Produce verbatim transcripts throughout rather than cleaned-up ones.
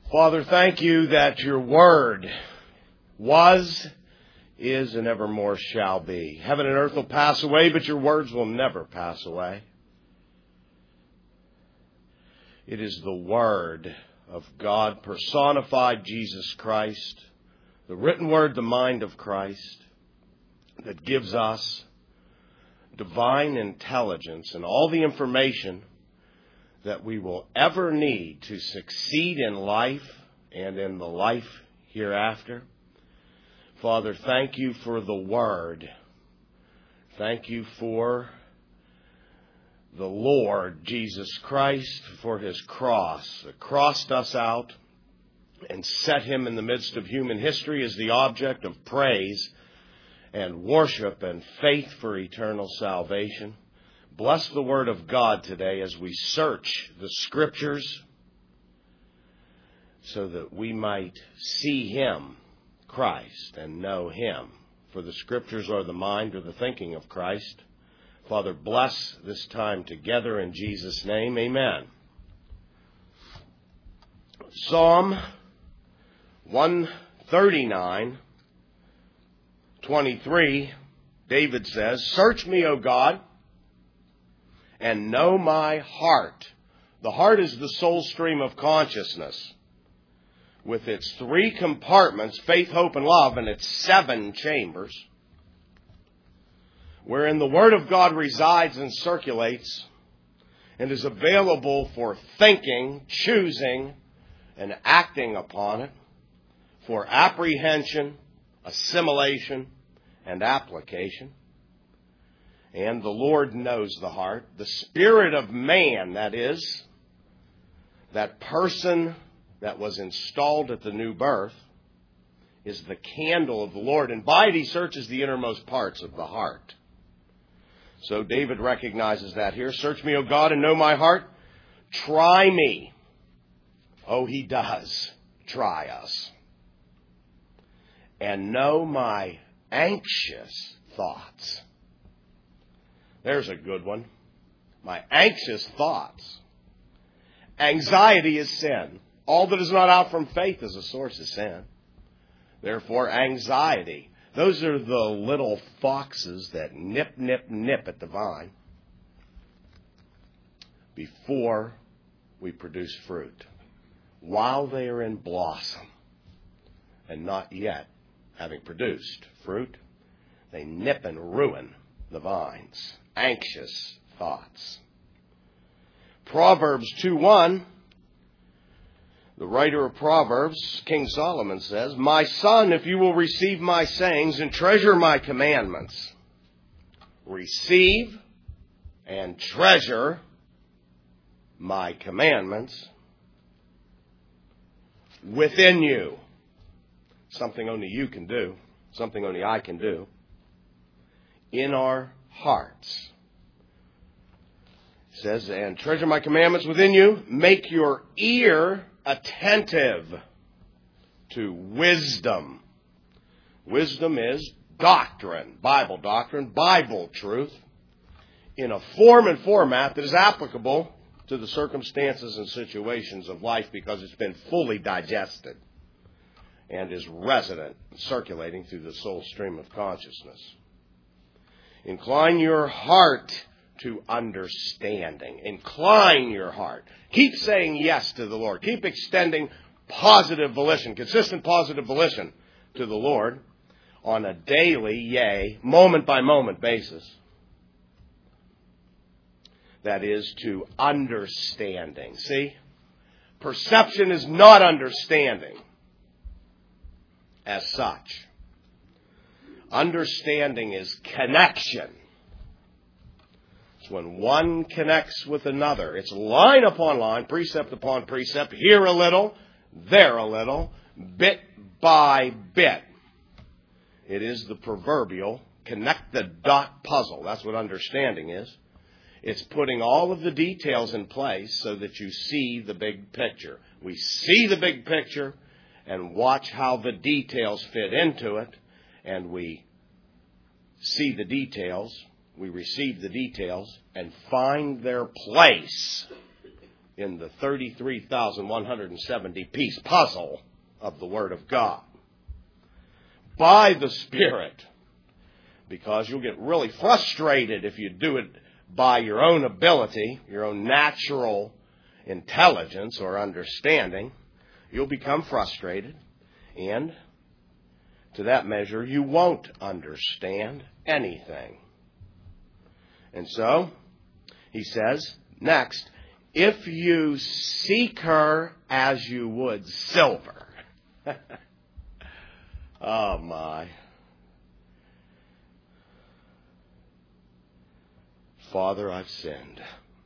Father, thank you that your word was, is, and evermore shall be. Heaven and earth will pass away, but your words will never pass away. It is the Word of God, personified Jesus Christ, the written word, the mind of Christ, that gives us divine intelligence and all the information that we will ever need to succeed in life and in the life hereafter. Father, thank you for the Word. Thank you for the Lord Jesus Christ, for his cross that crossed us out and set him in the midst of human history as the object of praise and worship and faith for eternal salvation. Bless the Word of God today as we search the Scriptures so that we might see him, Christ, and know him. For the Scriptures are the mind or the thinking of Christ. Father, bless this time together in Jesus' name. Amen. Psalm one thirty-nine, twenty-three, David says, "Search me, O God, and know my heart." The heart is the soul stream of consciousness, with its three compartments, faith, hope, and love, and its seven chambers, wherein the Word of God resides and circulates and is available for thinking, choosing, and acting upon it, for apprehension, assimilation, and application. And the Lord knows the heart. The spirit of man, that is, that person that was installed at the new birth, is the candle of the Lord, and by it he searches the innermost parts of the heart. So David recognizes that here. Search me, O God, and know my heart. Try me. Oh, he does try us. And know my anxious thoughts. There's a good one. My anxious thoughts. Anxiety is sin. All that is not out from faith is a source of sin. Therefore, anxiety. Those are the little foxes that nip, nip, nip at the vine before we produce fruit, while they are in blossom and not yet having produced fruit. They nip and ruin the vines. Anxious thoughts. Proverbs two one. The writer of Proverbs, King Solomon, says, "My son, if you will receive my sayings and treasure my commandments," receive and treasure my commandments within you. Something only you can do. Something only I can do. In our hearts. It says, "And treasure my commandments within you. Make your ear attentive to wisdom." Wisdom is doctrine, Bible doctrine, Bible truth, in a form and format that is applicable to the circumstances and situations of life because it's been fully digested and is resident, circulating through the soul stream of consciousness. Incline your heart to understanding. Incline your heart. Keep saying yes to the Lord. Keep extending positive volition, consistent positive volition to the Lord on a daily, yea, moment by moment basis. That is to understanding. See? Perception is not understanding as such. Understanding is connection. When one connects with another, it's line upon line, precept upon precept, here a little, there a little, bit by bit. It is the proverbial connect the dot puzzle. That's what understanding is. It's putting all of the details in place so that you see the big picture. We see the big picture and watch how the details fit into it, and we see the details. We receive the details and find their place in the thirty-three thousand one hundred seventy piece puzzle of the Word of God. By the Spirit. Because you'll get really frustrated if you do it by your own ability, your own natural intelligence or understanding. You'll become frustrated, and to that measure, you won't understand anything. And so, he says, next, if you seek her as you would silver. Oh, my. Father, I've sinned.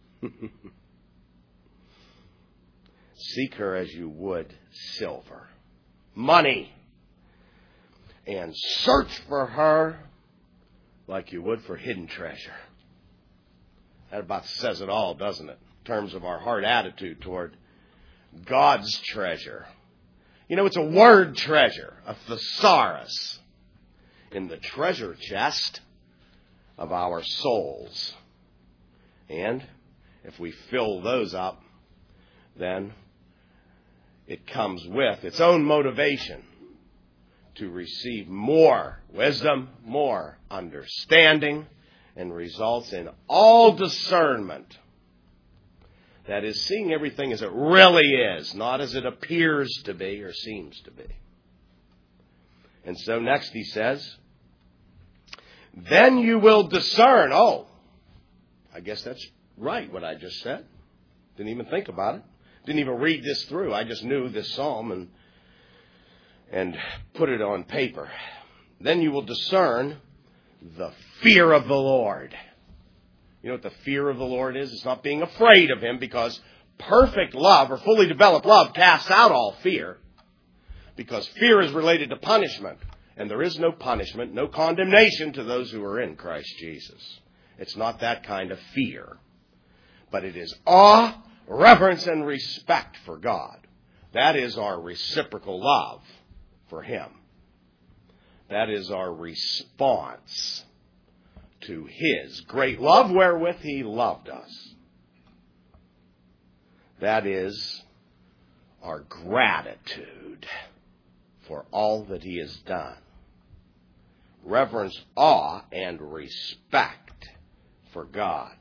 Seek her as you would silver. Money. And search for her like you would for hidden treasure. That about says it all, doesn't it? In terms of our heart attitude toward God's treasure. You know, it's a word treasure, a thesaurus, in the treasure chest of our souls. And if we fill those up, then it comes with its own motivation to receive more wisdom, more understanding, and results in all discernment. That is, seeing everything as it really is, not as it appears to be or seems to be. And so next he says, then you will discern. Oh, I guess that's right what I just said. Didn't even think about it. Didn't even read this through. I just knew this psalm and and put it on paper. Then you will discern the fear of the Lord. You know what the fear of the Lord is? It's not being afraid of Him, because perfect love or fully developed love casts out all fear. Because fear is related to punishment. And there is no punishment, no condemnation to those who are in Christ Jesus. It's not that kind of fear. But it is awe, reverence, and respect for God. That is our reciprocal love for Him. That is our response to His great love wherewith He loved us. That is our gratitude for all that He has done. Reverence, awe, and respect for God.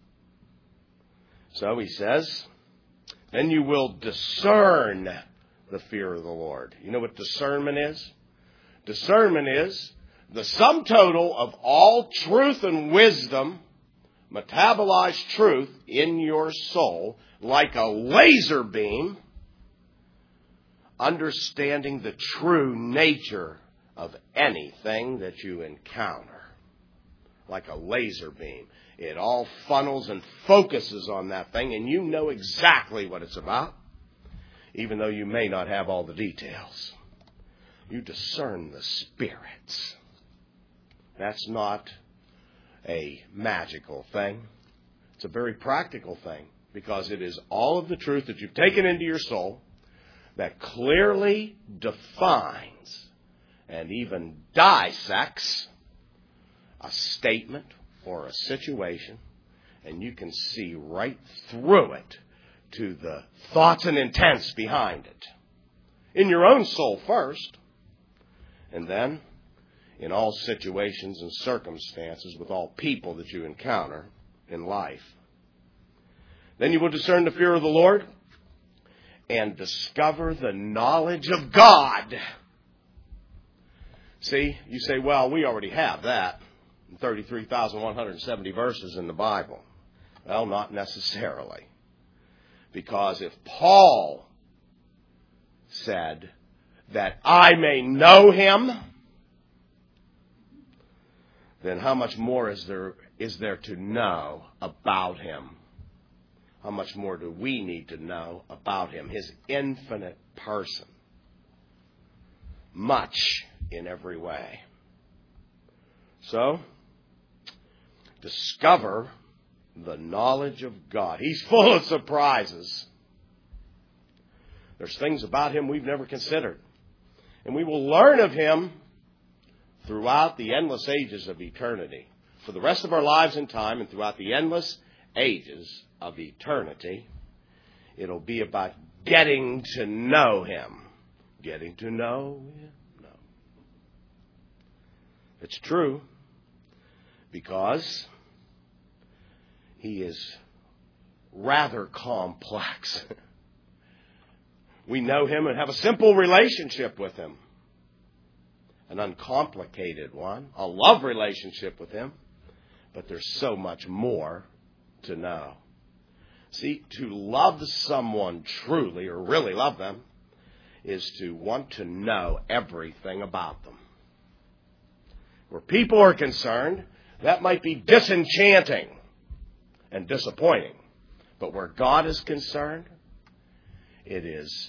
So he says, then you will discern the fear of the Lord. You know what discernment is? Discernment is the sum total of all truth and wisdom, metabolized truth in your soul, like a laser beam, understanding the true nature of anything that you encounter. Like a laser beam. It all funnels and focuses on that thing, and you know exactly what it's about, even though you may not have all the details. You discern the spirits. That's not a magical thing. It's a very practical thing, because it is all of the truth that you've taken into your soul that clearly defines and even dissects a statement or a situation, and you can see right through it to the thoughts and intents behind it. In your own soul first, and then in all situations and circumstances with all people that you encounter in life. Then you will discern the fear of the Lord and discover the knowledge of God. See, you say, well, we already have that. thirty-three thousand one hundred seventy verses in the Bible. Well, not necessarily. Because if Paul said that I may know Him, then how much more is there is there to know about Him? How much more do we need to know about Him? His infinite person. Much in every way. So, discover the knowledge of God. He's full of surprises. There's things about Him we've never considered. And we will learn of Him throughout the endless ages of eternity. For the rest of our lives in time and throughout the endless ages of eternity It'll be about getting to know Him. Getting to know Him? No. It's true, because He is rather complex. We know Him and have a simple relationship with Him. An uncomplicated one. A love relationship with Him. But there's so much more to know. See, to love someone truly, or really love them, is to want to know everything about them. Where people are concerned, that might be disenchanting and disappointing. But where God is concerned, it is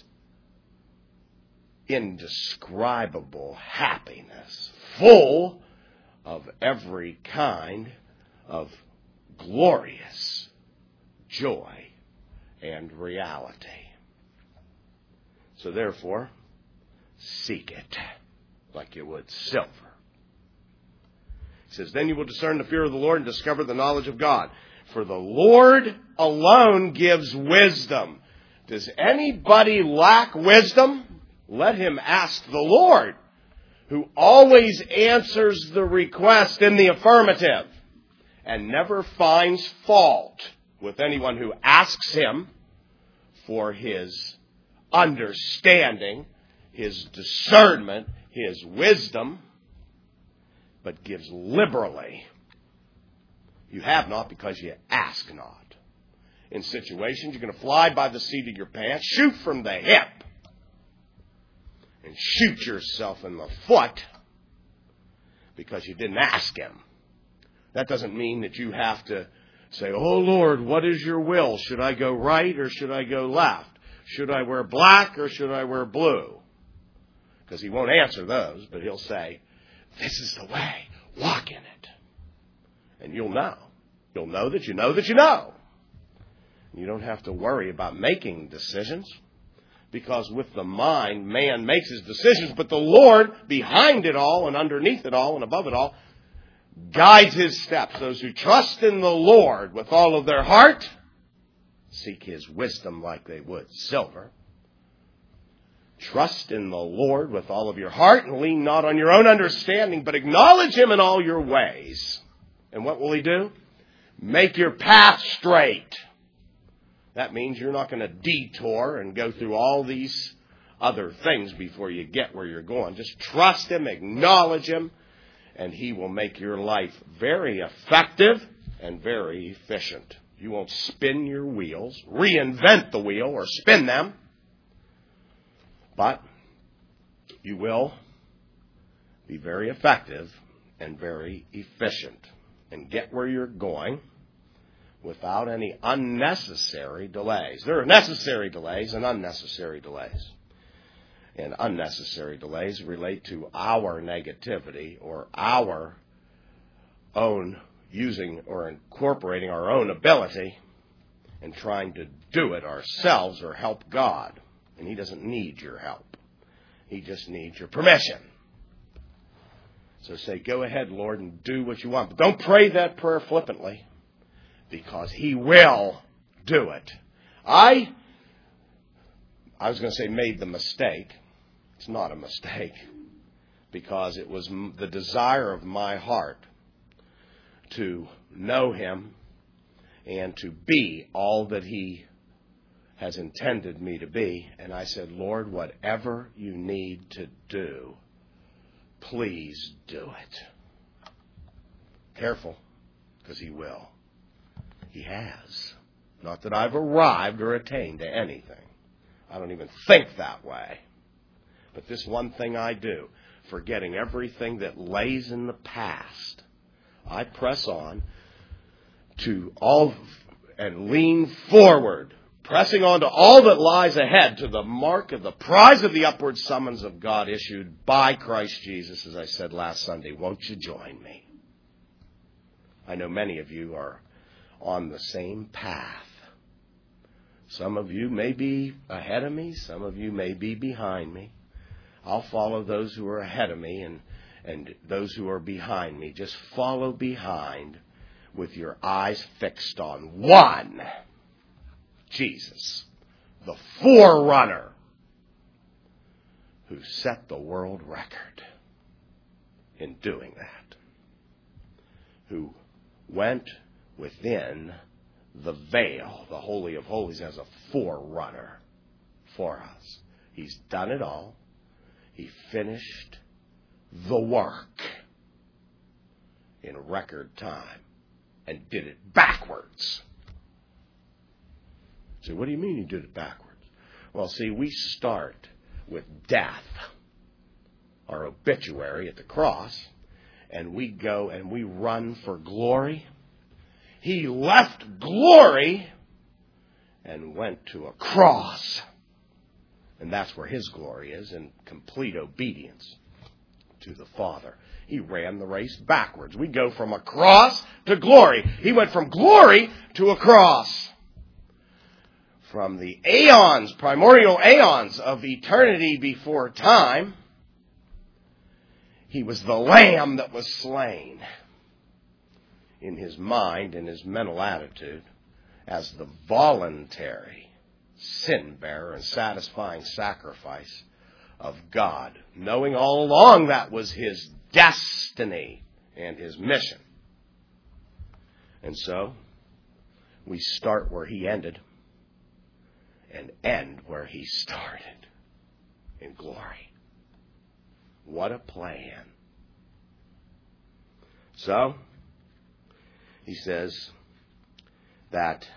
indescribable happiness, full of every kind of glorious joy and reality. So therefore, seek it like you would silver. He says, then you will discern the fear of the Lord and discover the knowledge of God. For the Lord alone gives wisdom. Does anybody lack wisdom? Let him ask the Lord, who always answers the request in the affirmative and never finds fault with anyone who asks Him for His understanding, His discernment, His wisdom, but gives liberally. You have not because you ask not. In situations, you're going to fly by the seat of your pants, shoot from the hip, and shoot yourself in the foot because you didn't ask Him. That doesn't mean that you have to say, oh Lord, what is your will? Should I go right or should I go left? Should I wear black or should I wear blue? Because He won't answer those, but He'll say, this is the way. Walk in it. And you'll know. You'll know that you know that you know. You don't have to worry about making decisions. Because with the mind, man makes his decisions, but the Lord, behind it all and underneath it all and above it all, guides His steps. Those who trust in the Lord with all of their heart, seek His wisdom like they would silver. Trust in the Lord with all of your heart and lean not on your own understanding, but acknowledge Him in all your ways. And what will He do? Make your path straight. That means you're not going to detour and go through all these other things before you get where you're going. Just trust Him, acknowledge Him, and He will make your life very effective and very efficient. You won't spin your wheels, reinvent the wheel, or spin them. But you will be very effective and very efficient and get where you're going without any unnecessary delays. There are necessary delays and unnecessary delays. And unnecessary delays relate to our negativity or our own using or incorporating our own ability and trying to do it ourselves or help God. And He doesn't need your help. He just needs your permission. So say, go ahead, Lord, and do what you want. But don't pray that prayer flippantly, because He will do it. I, I was going to say made the mistake. It's not a mistake, because it was the desire of my heart to know Him and to be all that He has intended me to be. And I said, Lord, whatever you need to do, please do it. Careful, because He will. He has. Not that I've arrived or attained to anything. I don't even think that way. But this one thing I do, forgetting everything that lays in the past, I press on to all and lean forward, pressing on to all that lies ahead, to the mark of the prize of the upward summons of God issued by Christ Jesus, as I said last Sunday. Won't you join me? I know many of you are on the same path. Some of you may be ahead of me. Some of you may be behind me. I'll follow those who are ahead of me, and, and those who are behind me. Just follow behind with your eyes fixed on one, Jesus, the forerunner who set the world record in doing that, who went within the veil, the Holy of Holies, as a forerunner for us. He's done it all. He finished the work in record time and did it backwards. So what do you mean he did it backwards? Well, see, we start with death, our obituary at the cross, and we go and we run for glory. He left glory and went to a cross. And that's where his glory is, in complete obedience to the Father. He ran the race backwards. We go from a cross to glory. He went from glory to a cross. From the aeons, primordial aeons of eternity before time, he was the lamb that was slain in his mind, in his mental attitude, as the voluntary sin-bearer and satisfying sacrifice of God, knowing all along that was his destiny and his mission. And so, we start where he ended and end where he started, in glory. What a plan. So, he says that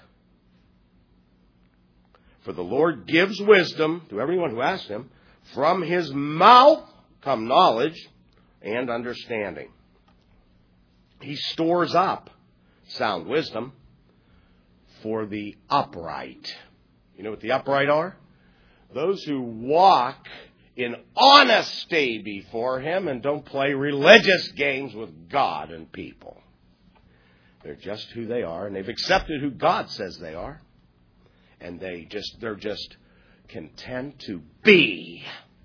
for the Lord gives wisdom to everyone who asks him. From his mouth come knowledge and understanding. He stores up sound wisdom for the upright. You know what the upright are? Those who walk in honesty before him and don't play religious games with God and people. They're just who they are, and they've accepted who God says they are. And they just, they're just content to be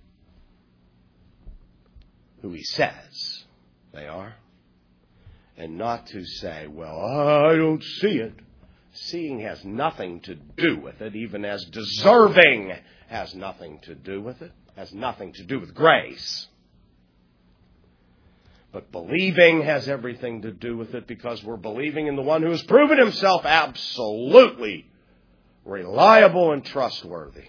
who he says they are. And not to say, well, I don't see it. Seeing has nothing to do with it, even as deserving has nothing to do with it, has nothing to do with grace. But believing has everything to do with it, because we're believing in the one who has proven himself absolutely reliable and trustworthy,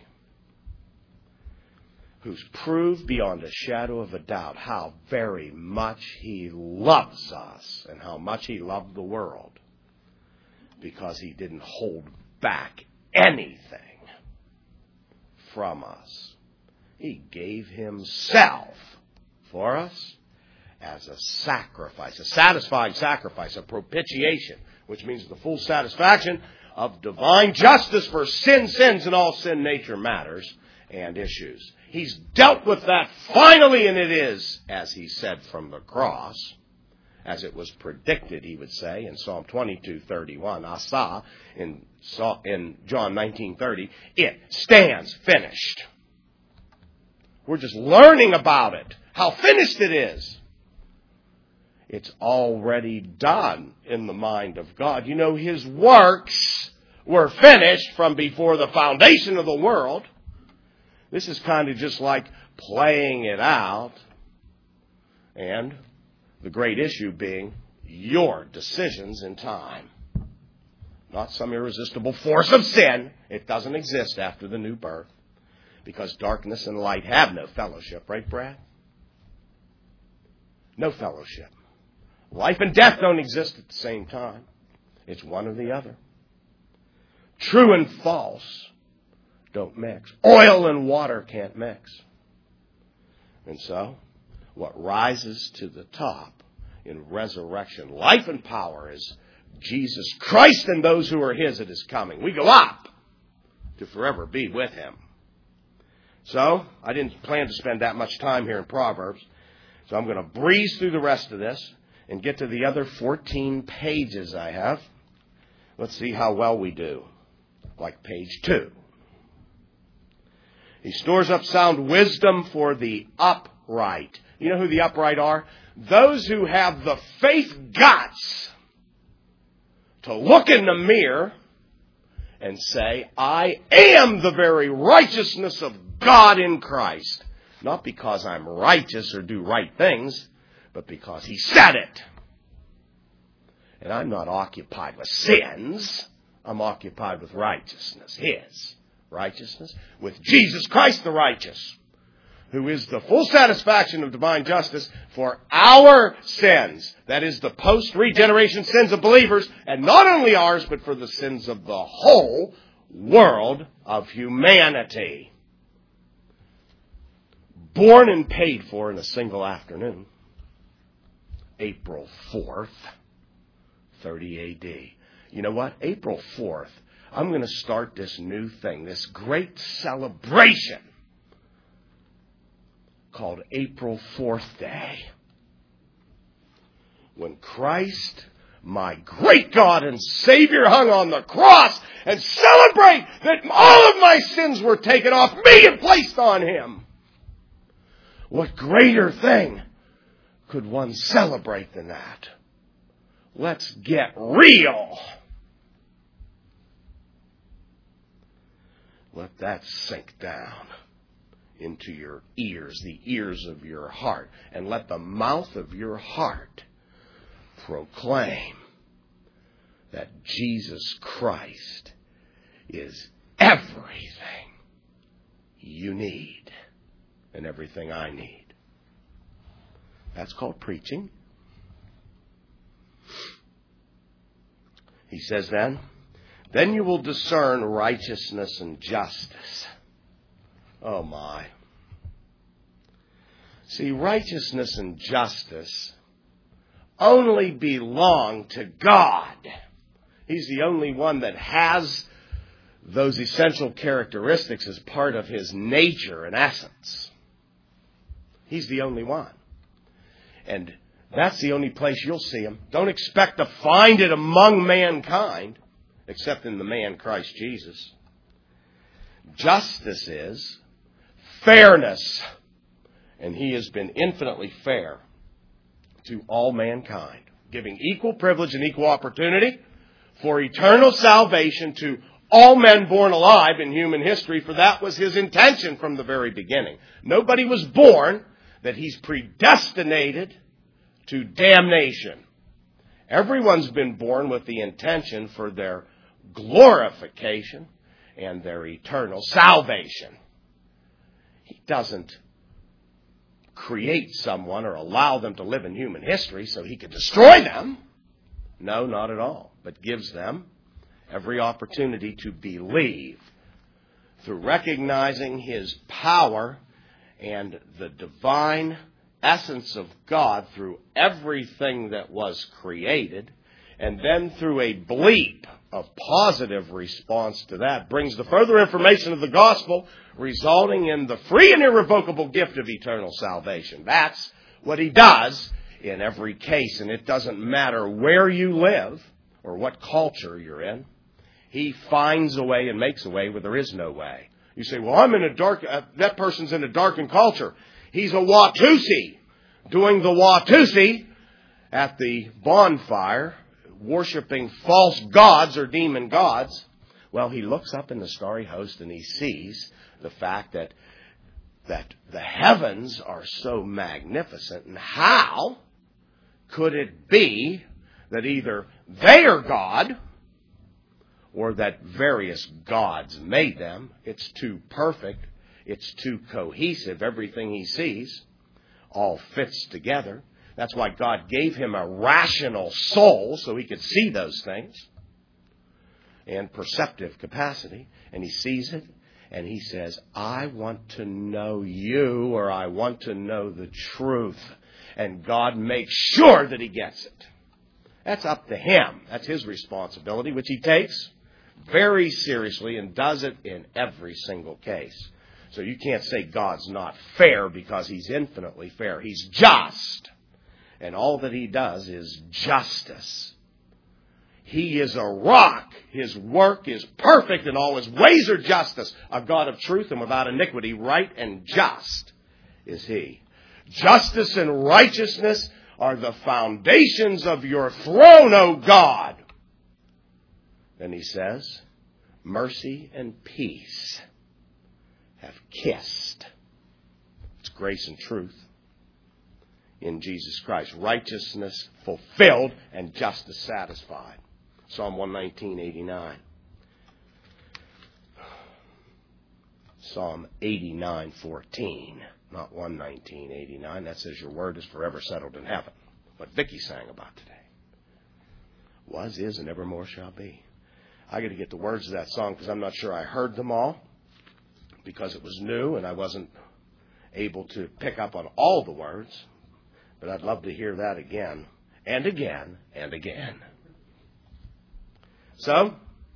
who's proved beyond a shadow of a doubt how very much he loves us and how much he loved the world, because he didn't hold back anything from us. He gave himself for us as a sacrifice, a satisfying sacrifice, a propitiation, which means the full satisfaction of divine justice for sin, sins, and all sin nature matters and issues. He's dealt with that finally, and it is, as he said from the cross, as it was predicted, he would say, in Psalm twenty-two thirty-one, Asa, in, in John nineteen thirty, it stands finished. We're just learning about it, how finished it is. It's already done in the mind of God. You know, his works were finished from before the foundation of the world. This is kind of just like playing it out. And the great issue being your decisions in time. Not some irresistible force of sin. It doesn't exist after the new birth. Because darkness and light have no fellowship. Right, Brad? No fellowship. Life and death don't exist at the same time. It's one or the other. True and false don't mix. Oil and water can't mix. And so, what rises to the top in resurrection, life and power, is Jesus Christ and those who are his at his coming. We go up to forever be with him. So, I didn't plan to spend that much time here in Proverbs. So I'm going to breeze through the rest of this and get to the other fourteen pages I have. Let's see how well we do. Like page two. He stores up sound wisdom for the upright. You know who the upright are? Those who have the faith guts to look in the mirror and say, I am the very righteousness of God in Christ. Not because I'm righteous or do right things, but because He said it. And I'm not occupied with sins. I'm occupied with righteousness. His righteousness. With Jesus Christ the righteous, who is the full satisfaction of divine justice for our sins. That is the post-regeneration sins of believers, and not only ours, but for the sins of the whole world of humanity. Born and paid for in a single afternoon. April fourth, thirty A D. You know what? April fourth, I'm going to start this new thing, this great celebration called April fourth Day. When Christ, my great God and Savior, hung on the cross, and celebrate that all of my sins were taken off me and placed on Him. What greater thing could one celebrate than that? Let's get real. Let that sink down into your ears, the ears of your heart, and let the mouth of your heart proclaim that Jesus Christ is everything you need and everything I need. That's called preaching. He says then, then you will discern righteousness and justice. Oh my. See, righteousness and justice only belong to God. He's the only one that has those essential characteristics as part of His nature and essence. He's the only one. And that's the only place you'll see Him. Don't expect to find it among mankind, except in the man Christ Jesus. Justice is fairness. And He has been infinitely fair to all mankind, giving equal privilege and equal opportunity for eternal salvation to all men born alive in human history, for that was His intention from the very beginning. Nobody was born that He's predestinated to damnation. Everyone's been born with the intention for their glorification and their eternal salvation. He doesn't create someone or allow them to live in human history so He could destroy them. No, not at all. But gives them every opportunity to believe through recognizing His power and the divine essence of God through everything that was created, and then through a bleep of positive response to that brings the further information of the gospel, resulting in the free and irrevocable gift of eternal salvation. That's what He does in every case, and it doesn't matter where you live or what culture you're in. He finds a way and makes a way where there is no way. You say, well, I'm in a dark, uh, that person's in a darkened culture. He's a Watusi, doing the Watusi at the bonfire, worshiping false gods or demon gods. Well, he looks up in the starry host and he sees the fact that that the heavens are so magnificent. And how could it be that either they are God or that various gods made them? It's too perfect. It's too cohesive. Everything he sees all fits together. That's why God gave him a rational soul so he could see those things, and perceptive capacity. And he sees it and he says, I want to know you, or I want to know the truth. And God makes sure that he gets it. That's up to him. That's his responsibility, which he takes very seriously and does it in every single case. So you can't say God's not fair, because he's infinitely fair. He's just. And all that he does is justice. He is a rock. His work is perfect, and all his ways are justice. A God of truth and without iniquity, right and just is he. Justice and righteousness are the foundations of your throne, O God. Then he says, mercy and peace have kissed. It's grace and truth in Jesus Christ. Righteousness fulfilled and justice satisfied. Psalm one nineteen, eighty-nine. Psalm eighty-nine, fourteen. Not one nineteen, eighty-nine. That says your word is forever settled in heaven. What Vicky sang about today. Was, is, and evermore shall be. I got to get the words of that song because I'm not sure I heard them all because it was new and I wasn't able to pick up on all the words. But I'd love to hear that again and again and again. So,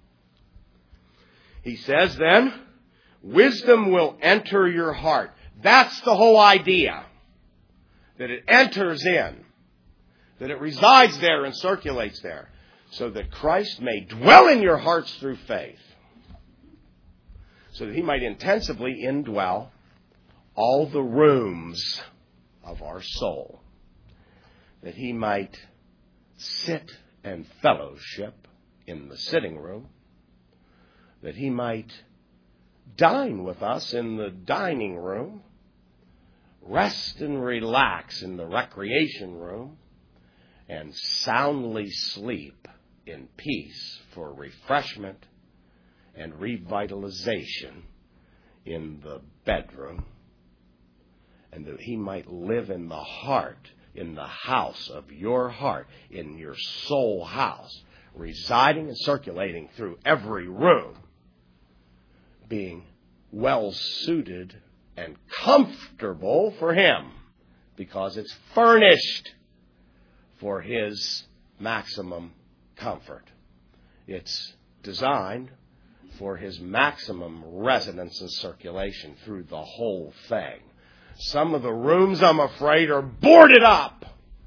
he says then, wisdom will enter your heart. That's the whole idea. That it enters in. That it resides there and circulates there. So that Christ may dwell in your hearts through faith. So that He might intensively indwell all the rooms of our soul. That He might sit and fellowship in the sitting room. That He might dine with us in the dining room. Rest and relax in the recreation room. And soundly sleep in peace for refreshment and revitalization in the bedroom. And that He might live in the heart, in the house of your heart, in your soul house, residing and circulating through every room, being well suited and comfortable for Him because it's furnished for His maximum comfort. It's designed for His maximum residence and circulation through the whole thing. Some of the rooms, I'm afraid, are boarded up.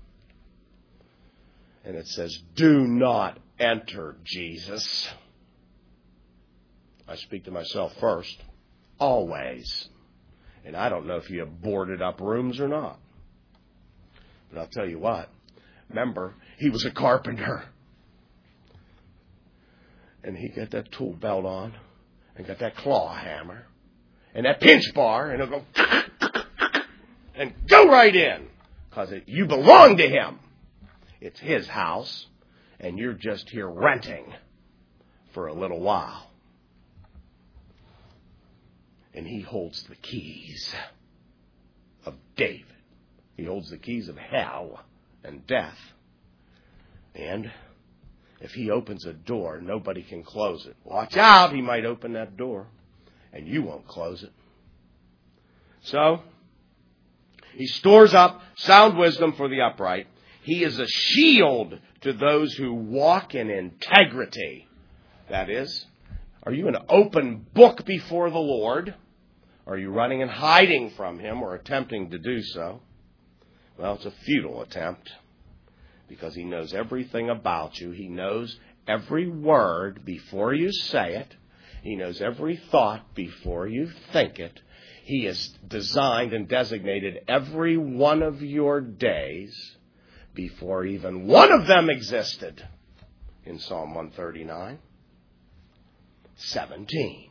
And it says, do not enter, Jesus. I speak to myself first. Always. And I don't know if you have boarded up rooms or not. But I'll tell you what. Remember, He was a carpenter. And He got that tool belt on. And got that claw hammer. And that pinch bar. And he'll go... and go right in. Because you belong to Him. It's His house. And you're just here renting for a little while. And He holds the keys of David. He holds the keys of hell and death. And if He opens a door, nobody can close it. Watch out, He might open that door. And you won't close it. So, He stores up sound wisdom for the upright. He is a shield to those who walk in integrity. That is, are you an open book before the Lord? Are you running and hiding from Him or attempting to do so? Well, it's a futile attempt because He knows everything about you. He knows every word before you say it. He knows every thought before you think it. He has designed and designated every one of your days before even one of them existed in Psalm one thirty-nine. seventeen.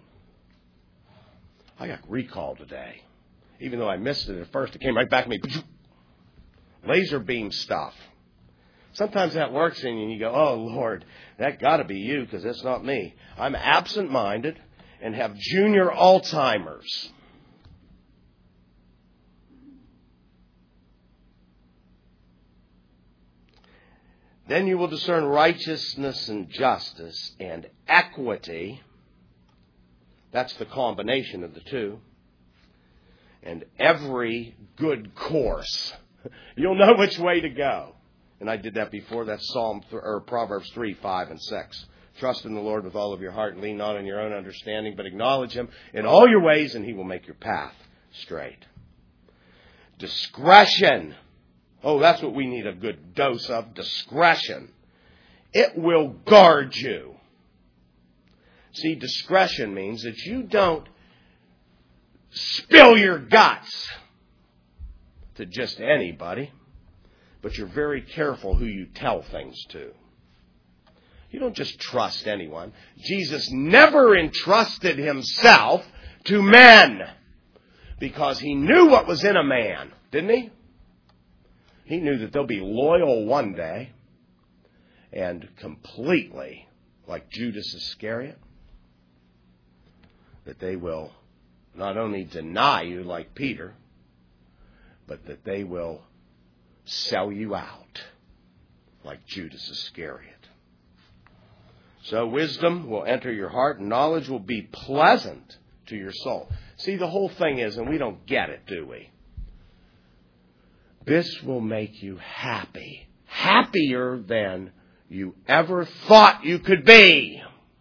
I got recall today. Even though I missed it at first, it came right back to me. Laser beam stuff. Sometimes that works in you and you go, oh, Lord, that got to be you because that's not me. I'm absent-minded and have junior Alzheimer's. Then you will discern righteousness and justice and equity. That's the combination of the two. And every good course. You'll know which way to go. And I did that before. That's Psalm th- or Proverbs three, five, and six. Trust in the Lord with all of your heart and lean not on your own understanding, but acknowledge Him in all your ways and He will make your path straight. Discretion. Oh, that's what we need a good dose of. Discretion. It will guard you. See, discretion means that you don't spill your guts to just anybody, but you're very careful who you tell things to. You don't just trust anyone. Jesus never entrusted himself to men because he knew what was in a man, didn't he? He knew that they'll be loyal one day and completely, like Judas Iscariot, that they will not only deny you like Peter, but that they will sell you out like Judas Iscariot. So wisdom will enter your heart, and knowledge will be pleasant to your soul. See, the whole thing is, and we don't get it, do we? This will make you happy. Happier than you ever thought you could be.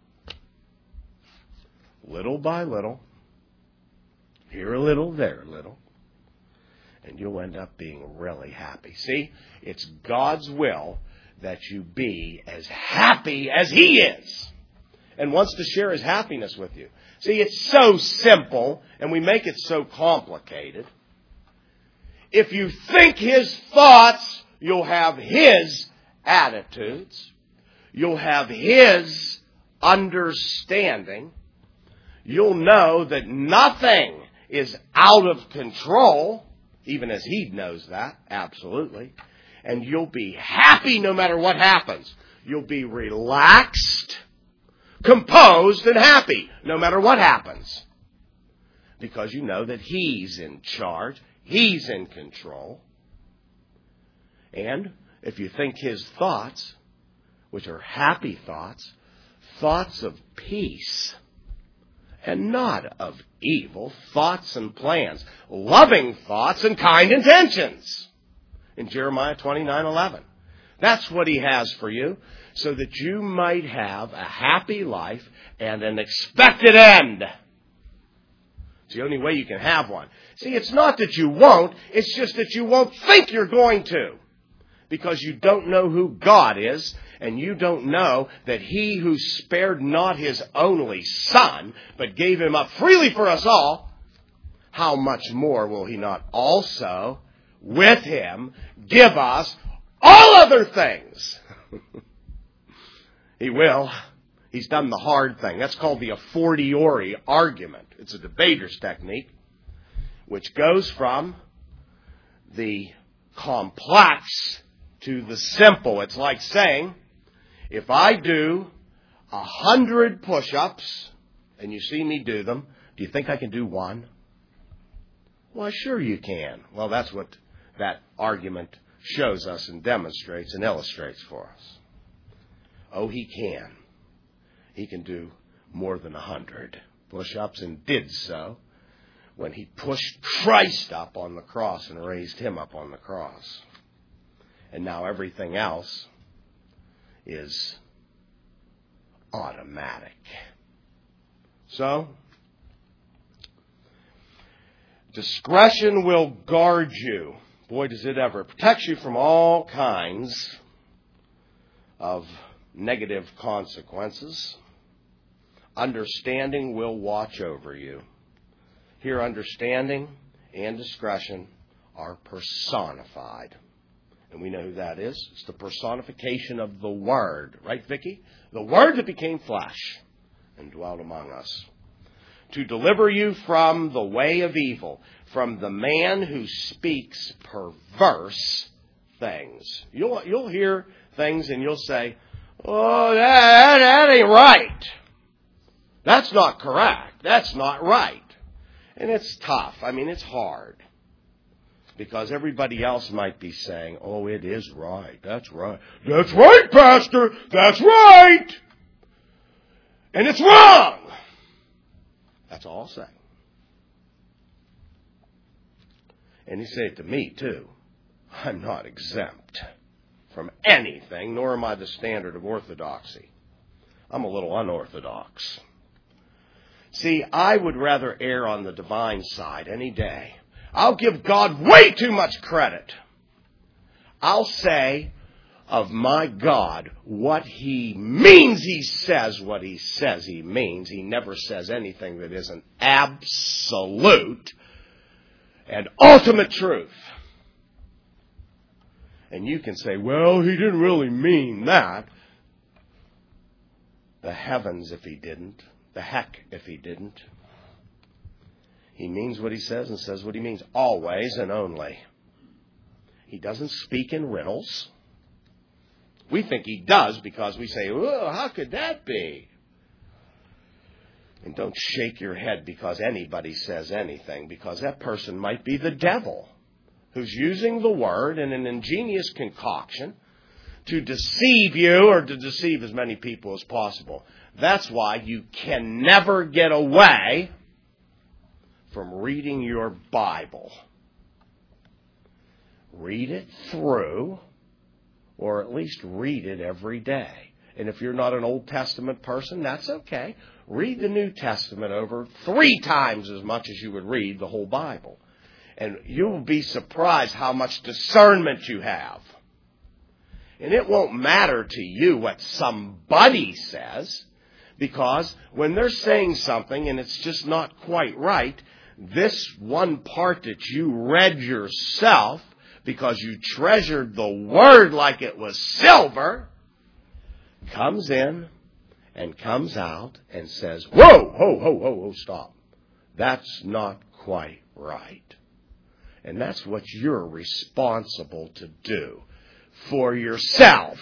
Little by little. Here a little, there a little. And you'll end up being really happy. See, it's God's will that you be as happy as he is, and wants to share his happiness with you. See, it's so simple, and we make it so complicated. If you think his thoughts, you'll have his attitudes. You'll have his understanding. You'll know that nothing is out of control, even as he knows that, absolutely. And you'll be happy no matter what happens. You'll be relaxed, composed, and happy no matter what happens. Because you know that he's in charge. He's in control. And if you think his thoughts, which are happy thoughts, thoughts of peace, and not of evil, thoughts and plans, loving thoughts and kind intentions. In Jeremiah twenty-nine eleven. That's what he has for you, so that you might have a happy life and an expected end. It's the only way you can have one. See, it's not that you won't, it's just that you won't think you're going to. Because you don't know who God is, and you don't know that he who spared not his only Son, but gave him up freely for us all, how much more will he not also with him give us all other things? He will. He's done the hard thing. That's called the a fortiori argument. It's a debater's technique, which goes from the complex to the simple. It's like saying, if I do a hundred push-ups and you see me do them, do you think I can do one? Well, sure you can. Well, that's what that argument shows us and demonstrates and illustrates for us. Oh, he can. He can do more than a hundred push-ups, and did so when he pushed Christ up on the cross and raised him up on the cross. And now everything else is automatic. So, discretion will guard you. Boy, does it ever. It protects you from all kinds of negative consequences. Understanding will watch over you. Here, understanding and discretion are personified. And we know who that is. It's the personification of the Word. Right, Vicki? The Word that became flesh and dwelt among us. To deliver you from the way of evil, from the man who speaks perverse things. You'll, you'll hear things and you'll say, oh, that, that ain't right. That's not correct. That's not right. And it's tough. I mean, it's hard. Because everybody else might be saying, oh, it is right. That's right. That's right, Pastor. That's right. And it's wrong. That's all I'll say. And you say it to me, too. I'm not exempt from anything, nor am I the standard of orthodoxy. I'm a little unorthodox. See, I would rather err on the divine side any day. I'll give God way too much credit. I'll say of my God what he means he says what he says he means. He never says anything that isn't absolute and ultimate truth. And you can say, well, he didn't really mean that. the heavens if he didn't. The heck if he didn't. He means what he says and says what he means. Always and only. He doesn't speak in riddles. We think he does because we say, oh, how could that be? And don't shake your head because anybody says anything, because that person might be the devil who's using the word in an ingenious concoction to deceive you or to deceive as many people as possible. That's why you can never get away from reading your Bible. Read it through, or at least read it every day. And if you're not an Old Testament person, that's okay. Read the New Testament over three times as much as you would read the whole Bible. And you'll be surprised how much discernment you have. And it won't matter to you what somebody says, because when they're saying something and it's just not quite right, this one part that you read yourself, because you treasured the word like it was silver, comes in and comes out and says, whoa, ho, ho, ho, ho, stop. That's not quite right. And that's what you're responsible to do for yourself.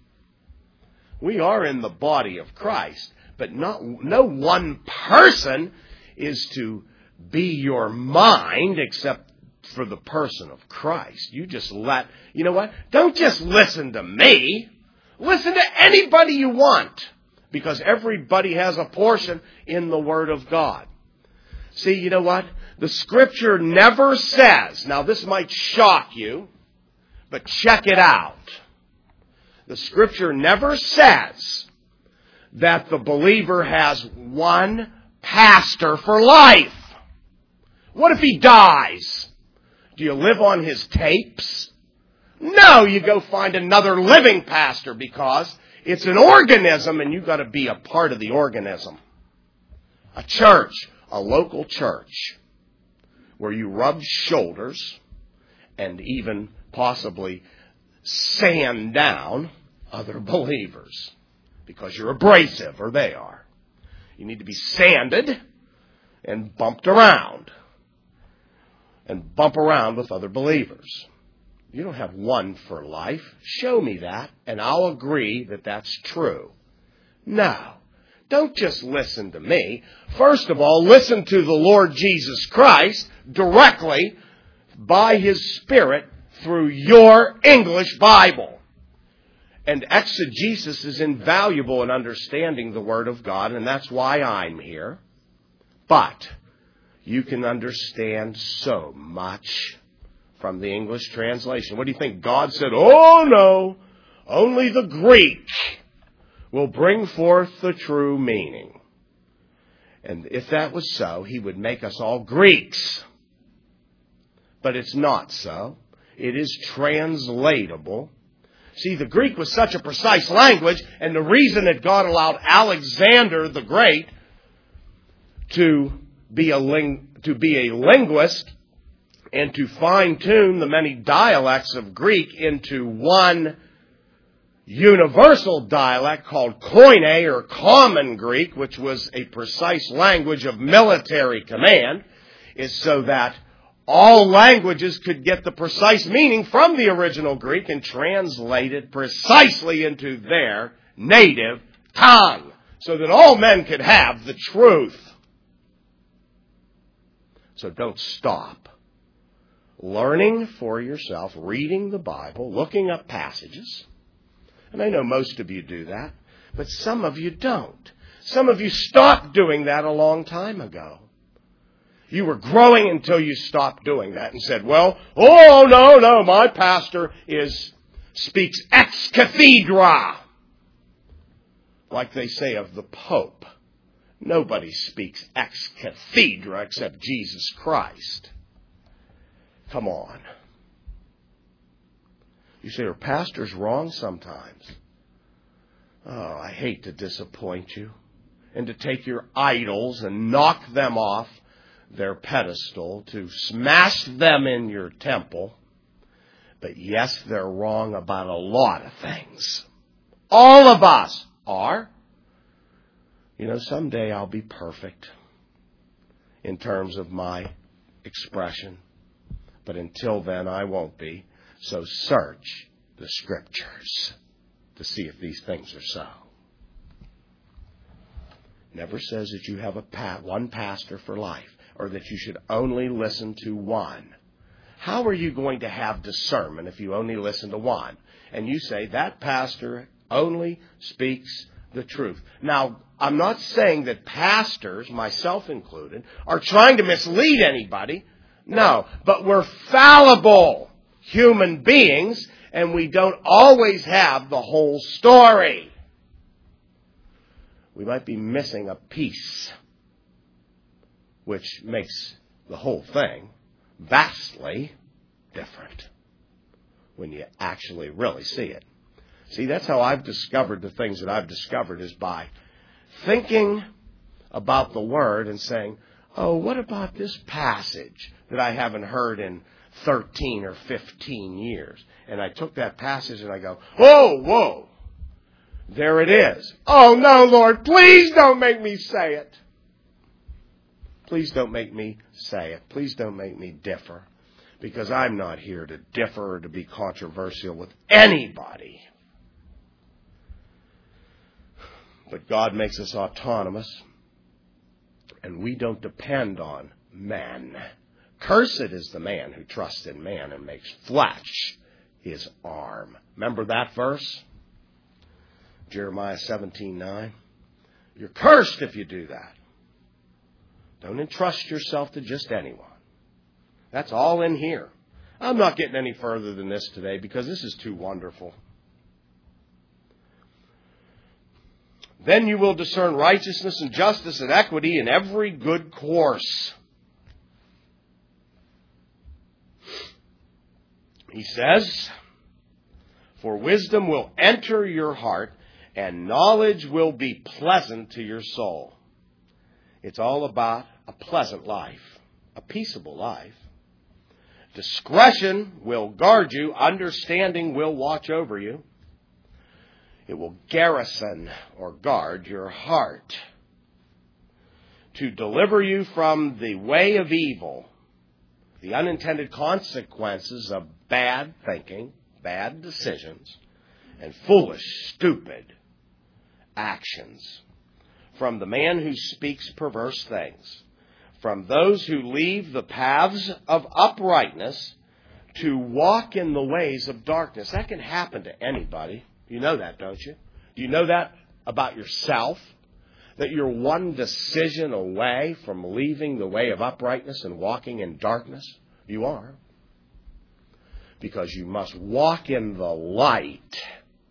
We are in the body of Christ, but not, no one person is to be your mind except for the person of Christ. You just let, you know what? Don't just listen to me. Listen to anybody you want, because everybody has a portion in the Word of God. See, you know what? The Scripture never says, now this might shock you, but check it out. The Scripture never says that the believer has one pastor for life. What if he dies? Do you live on his tapes? No, you go find another living pastor, because it's an organism and you've got to be a part of the organism. A church, a local church, where you rub shoulders and even possibly sand down other believers, because you're abrasive, or they are. You need to be sanded and bumped around and bump around with other believers. You don't have one for life. Show me that, and I'll agree that that's true. No, don't just listen to me. First of all, listen to the Lord Jesus Christ directly by His Spirit through your English Bible. And exegesis is invaluable in understanding the Word of God, and that's why I'm here. But you can understand so much from the English translation. What do you think? God said, oh no, only the Greek will bring forth the true meaning. And if that was so, He would make us all Greeks. But it's not so. It is translatable. See, the Greek was such a precise language, and the reason that God allowed Alexander the Great to be a ling- to be a linguist and to fine-tune the many dialects of Greek into one universal dialect called Koine, or Common Greek, which was a precise language of military command, is so that all languages could get the precise meaning from the original Greek and translate it precisely into their native tongue, so that all men could have the truth. So don't stop learning for yourself, reading the Bible, looking up passages. And I know most of you do that, but some of you don't. Some of you stopped doing that a long time ago. You were growing until you stopped doing that and said, well, oh, no, no, my pastor is speaks ex cathedra, like they say of the Pope. Nobody speaks ex cathedra except Jesus Christ. Come on. You say, are pastors wrong sometimes? Oh, I hate to disappoint you and to take your idols and knock them off their pedestal, to smash them in your temple. But yes, they're wrong about a lot of things. All of us are. You know, someday I'll be perfect in terms of my expression. But until then, I won't be. So search the Scriptures to see if these things are so. Never says that you have a pa- one pastor for life, or that you should only listen to one. How are you going to have discernment if you only listen to one? And you say, that pastor only speaks the truth. Now, I'm not saying that pastors, myself included, are trying to mislead anybody. No, but we're fallible human beings, and we don't always have the whole story. We might be missing a piece, which makes the whole thing vastly different when you actually really see it. See, that's how I've discovered the things that I've discovered, is by thinking about the Word and saying, oh, what about this passage that I haven't heard in thirteen or fifteen years? And I took that passage and I go, whoa, whoa, there it is. Oh, no, Lord, please don't make me say it. Please don't make me say it. Please don't make me differ. Because I'm not here to differ or to be controversial with anybody. But God makes us autonomous, and we don't depend on men. Cursed is the man who trusts in man and makes flesh his arm. Remember that verse? Jeremiah seventeen nine. You're cursed if you do that. Don't entrust yourself to just anyone. That's all in here. I'm not getting any further than this today because this is too wonderful. Then you will discern righteousness and justice and equity in every good course. He says, for wisdom will enter your heart, and knowledge will be pleasant to your soul. It's all about a pleasant life, a peaceable life. Discretion will guard you. Understanding will watch over you. It will garrison or guard your heart to deliver you from the way of evil, the unintended consequences of bad thinking, bad decisions, and foolish, stupid actions. From the man who speaks perverse things, from those who leave the paths of uprightness to walk in the ways of darkness. That can happen to anybody. You know that, don't you? Do you know that about yourself? That you're one decision away from leaving the way of uprightness and walking in darkness? You are. Because you must walk in the light.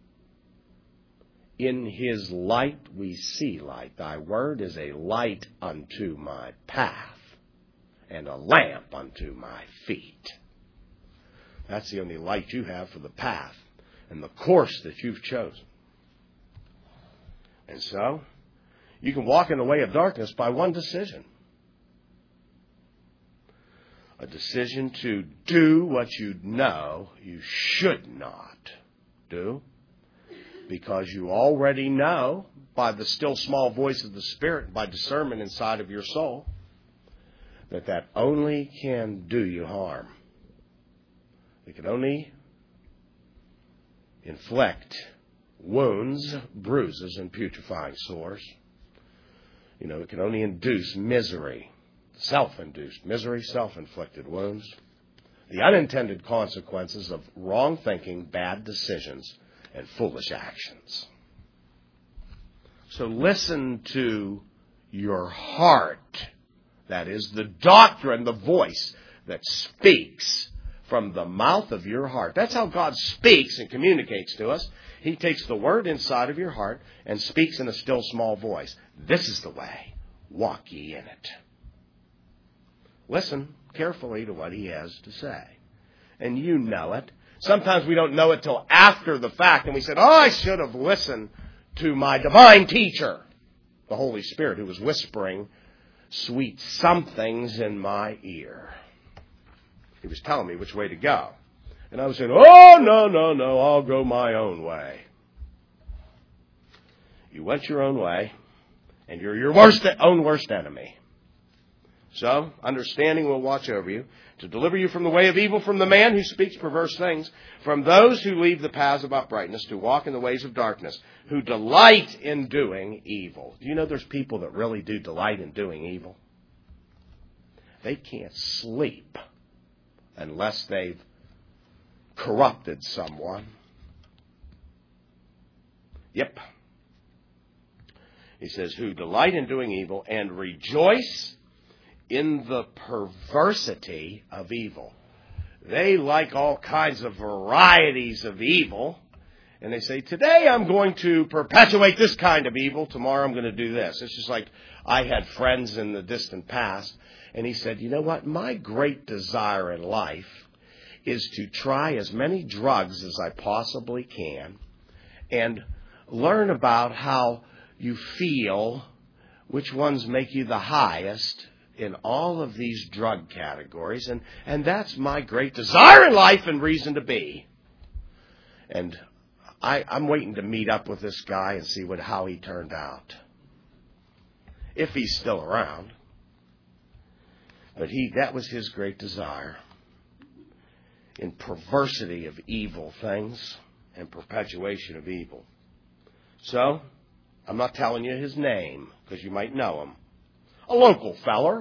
In His light we see light. Thy word is a light unto my path and a lamp unto my feet. That's the only light you have for the path and the course that you've chosen. And so, you can walk in the way of darkness by one decision. A decision to do what you know you should not do. Because you already know by the still small voice of the Spirit, by discernment inside of your soul, that that only can do you harm. It can only inflict wounds, bruises, and putrefying sores. You know, it can only induce misery, self-induced misery, self-inflicted wounds, the unintended consequences of wrong thinking, bad decisions, and foolish actions. So listen to your heart. That is the doctrine, the voice that speaks from the mouth of your heart. That's how God speaks and communicates to us. He takes the word inside of your heart and speaks in a still small voice. This is the way. Walk ye in it. Listen carefully to what He has to say. And you know it. Sometimes we don't know it till after the fact. And we said, oh, I should have listened to my divine teacher, the Holy Spirit, who was whispering sweet somethings in my ear. He was telling me which way to go. And I was saying, oh, no, no, no, I'll go my own way. You went your own way, And you're your worst, own worst enemy. So, understanding will watch over you, to deliver you from the way of evil, from the man who speaks perverse things, from those who leave the paths of uprightness, to walk in the ways of darkness, who delight in doing evil. Do you know there's people that really do delight in doing evil? They can't sleep unless they've corrupted someone. Yep. He says, who delight in doing evil and rejoice in the perversity of evil. They like all kinds of varieties of evil. And they say, today I'm going to perpetuate this kind of evil. Tomorrow I'm going to do this. It's just like I had friends in the distant past. And he said, you know what? My great desire in life is to try as many drugs as I possibly can and learn about how you feel, which ones make you the highest in all of these drug categories. And, and that's my great desire in life and reason to be. And I, I'm waiting to meet up with this guy and see what how he turned out. If he's still around. But he that was his great desire. In perversity of evil things and perpetuation of evil. So, I'm not telling you his name, because you might know him. A local feller.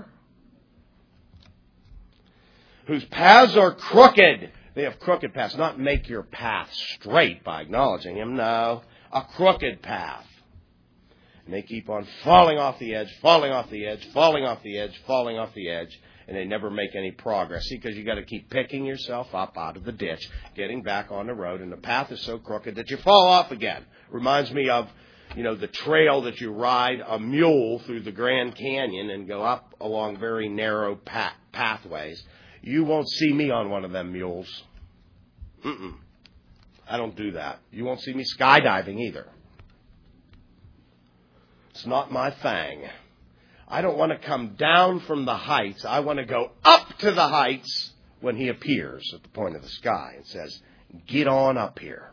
Whose paths are crooked. They have crooked paths. Not make your path straight by acknowledging him. No. A crooked path. And they keep on falling off the edge, falling off the edge, falling off the edge, falling off the edge. And they never make any progress. See, because you got to keep picking yourself up out of the ditch, getting back on the road. And the path is so crooked that you fall off again. Reminds me of, you know, the trail that you ride a mule through the Grand Canyon and go up along very narrow path- pathways. You won't see me on one of them mules. Mm-mm. I don't do that. You won't see me skydiving either. It's not my thing. I don't want to come down from the heights. I want to go up to the heights when he appears at the point of the sky and says, get on up here.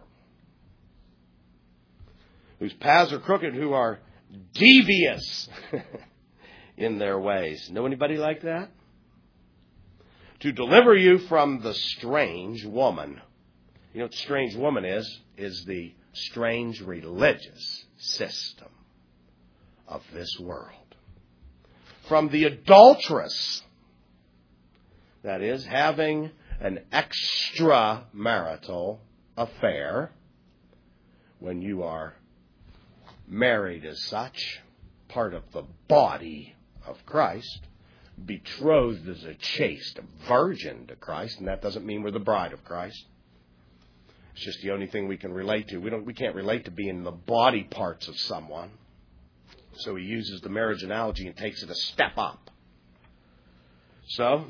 Whose paths are crooked, who are devious in their ways. Know anybody like that? To deliver you from the strange woman. You know what the strange woman is? Is the strange religious system of this world. From the adulteress. That is, having an extramarital affair when you are married as such, part of the body of Christ, betrothed as a chaste virgin to Christ, and that doesn't mean we're the bride of Christ. It's just the only thing we can relate to. We don't. We can't relate to being the body parts of someone. So he uses the marriage analogy and takes it a step up. So,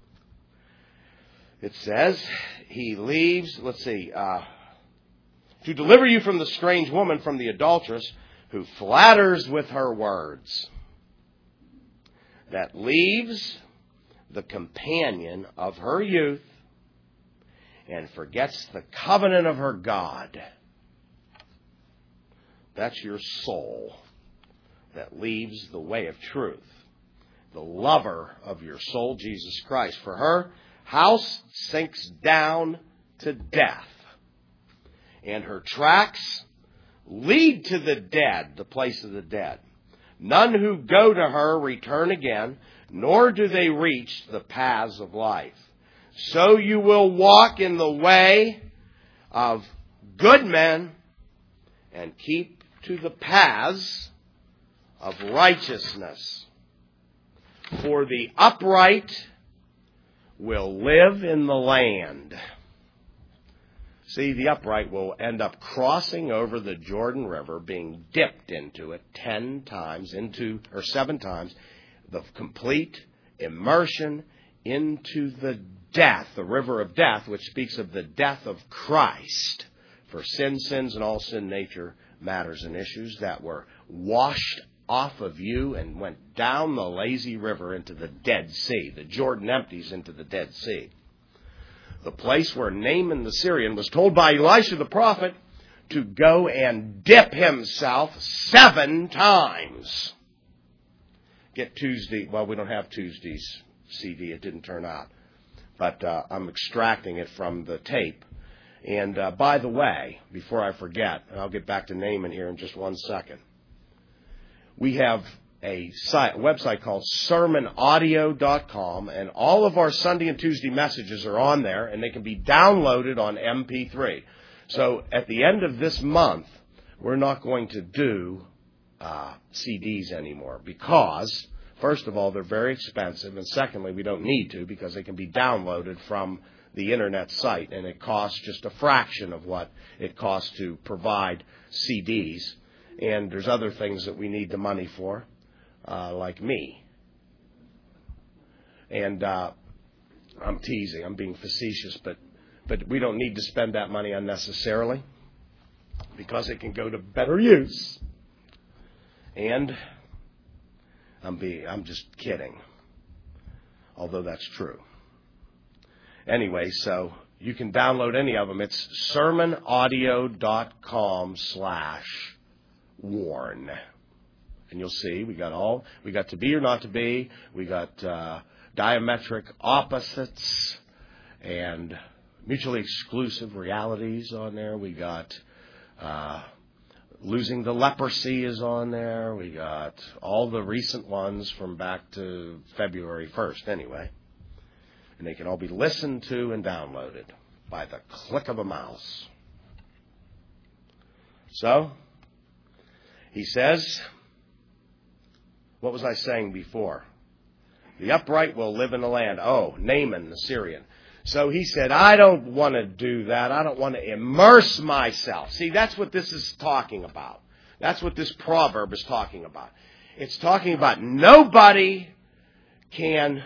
it says, he leaves, let's see, uh, to deliver you from the strange woman, from the adulteress, who flatters with her words, that leaves the companion of her youth and forgets the covenant of her God. That's your soul that leaves the way of truth. The lover of your soul, Jesus Christ. For her house sinks down to death, and her tracks lead to the dead, the place of the dead. None who go to her return again, nor do they reach the paths of life. So you will walk in the way of good men and keep to the paths of righteousness. For the upright will live in the land. See, the upright will end up crossing over the Jordan River, being dipped into it ten times, into or seven times, the complete immersion into the death, the river of death, which speaks of the death of Christ for sin, sins, and all sin nature matters and issues that were washed off of you and went down the lazy river into the Dead Sea. The Jordan empties into the Dead Sea. The place where Naaman the Syrian was told by Elisha the prophet to go and dip himself seven times. get Tuesday. Well, we don't have Tuesday's C D. It didn't turn out. But uh, I'm extracting it from the tape. And uh, by the way, before I forget, and I'll get back to Naaman here in just one second, we have a site, a website called sermon audio dot com, and all of our Sunday and Tuesday messages are on there, and they can be downloaded on M P three. So at the end of this month, we're not going to do uh, C Ds anymore because, first of all, they're very expensive, and secondly, we don't need to because they can be downloaded from the internet site, and it costs just a fraction of what it costs to provide C Ds. And there's other things that we need the money for, uh, like me. And uh, I'm teasing, I'm being facetious, but but we don't need to spend that money unnecessarily because it can go to better use. And I'm being, I'm just kidding, although that's true. Anyway, so you can download any of them. It's sermon audio dot com slash warn. And you'll see we got all, we got to be or not to be, we got uh, diametric opposites and mutually exclusive realities on there. We got uh, losing the leprosy is on there. We got all the recent ones from back to February first anyway. And they can all be listened to and downloaded by the click of a mouse. So, he says, what was I saying before? The upright will live in the land. Oh, Naaman the Syrian. So he said, I don't want to do that. I don't want to immerse myself. See, that's what this is talking about. That's what this proverb is talking about. It's talking about nobody can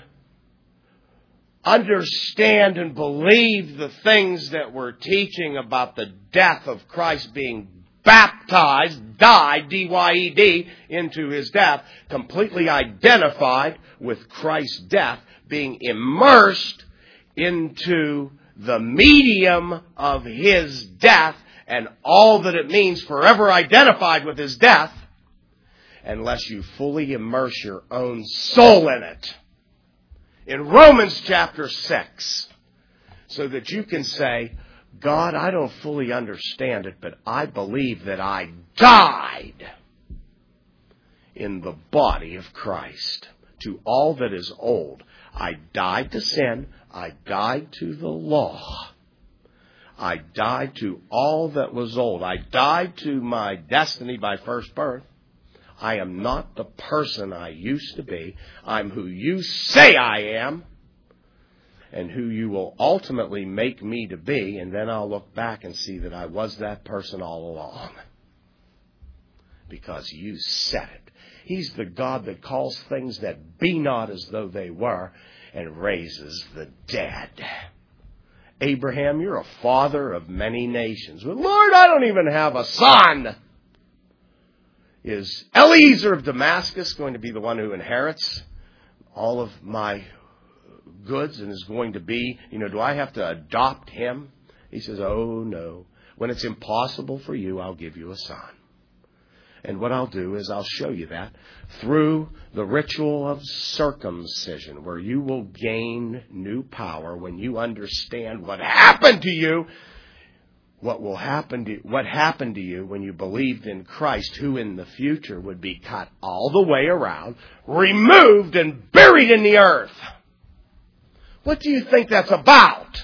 understand and believe the things that we're teaching about the death of Christ being baptized, died, D Y E D, into his death, completely identified with Christ's death, being immersed into the medium of his death and all that it means, forever identified with his death, unless you fully immerse your own soul in it. In Romans chapter six, so that you can say, God, I don't fully understand it, but I believe that I died in the body of Christ to all that is old. I died to sin. I died to the law. I died to all that was old. I died to my destiny by first birth. I am not the person I used to be. I'm who you say I am and who you will ultimately make me to be. And then I'll look back and see that I was that person all along because you said it. He's the God that calls things that be not as though they were and raises the dead. Abraham, you're a father of many nations. But Lord, I don't even have a son. Is Eliezer of Damascus going to be the one who inherits all of my goods and is going to be, you know, do I have to adopt him? He says, oh, no. When it's impossible for you, I'll give you a son. And what I'll do is I'll show you that through the ritual of circumcision, where you will gain new power when you understand what happened to you. What will happen to what happened to you when you believed in Christ, who in the future would be cut all the way around, removed and buried in the earth. What do you think that's about?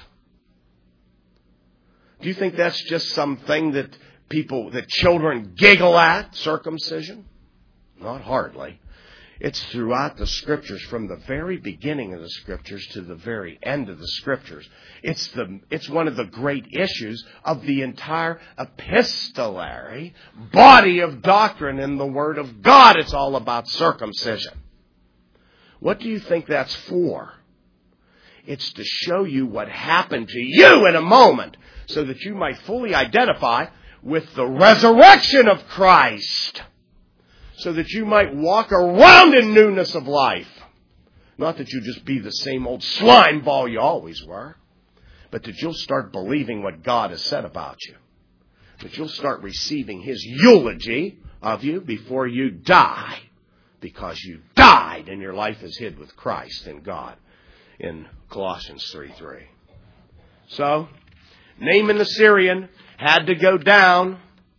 Do you think that's just something that people, that children giggle at, circumcision? Not hardly. It's throughout the Scriptures, from the very beginning of the Scriptures to the very end of the Scriptures. It's the it's one of the great issues of the entire epistolary body of doctrine in the Word of God. It's all about circumcision. What do you think that's for? It's to show you what happened to you in a moment, so that you might fully identify with the resurrection of Christ, so that you might walk around in newness of life. Not that you just be the same old slime ball you always were, but that you'll start believing what God has said about you. That you'll start receiving His eulogy of you before you die. because you died and your life is hid with Christ in God in Colossians three three. So, Naaman the Syrian had to go down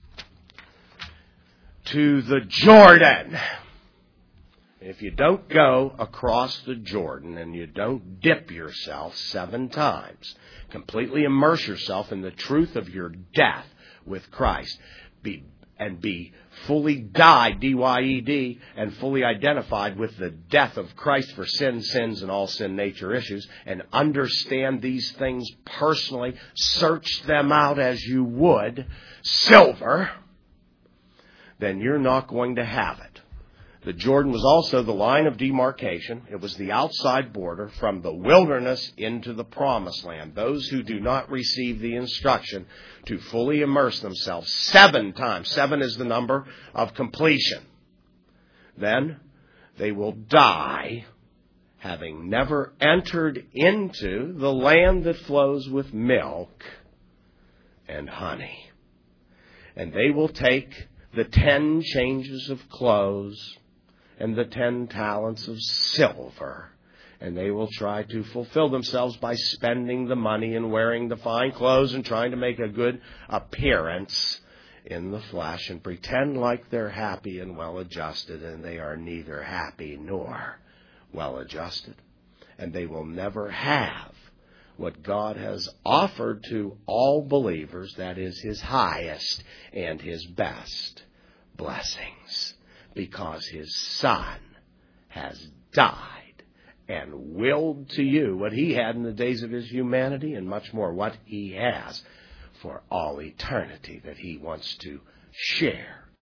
to the Jordan. If you don't go across the Jordan and you don't dip yourself seven times, completely immerse yourself in the truth of your death with Christ, be, and be fully died, D Y E D, and fully identified with the death of Christ for sin, sins, and all sin nature issues, and understand these things personally, search them out as you would silver, then you're not going to have it. The Jordan was also the line of demarcation. It was the outside border from the wilderness into the promised land. Those who do not receive the instruction to fully immerse themselves seven times, seven is the number of completion, then they will die having never entered into the land that flows with milk and honey. And they will take the ten changes of clothes and the ten talents of silver, and they will try to fulfill themselves by spending the money and wearing the fine clothes and trying to make a good appearance in the flesh and pretend like they're happy and well-adjusted, and they are neither happy nor well-adjusted. And they will never have what God has offered to all believers, that is His highest and His best blessings, because His Son has died and willed to you what He had in the days of His humanity, and much more what He has for all eternity that He wants to share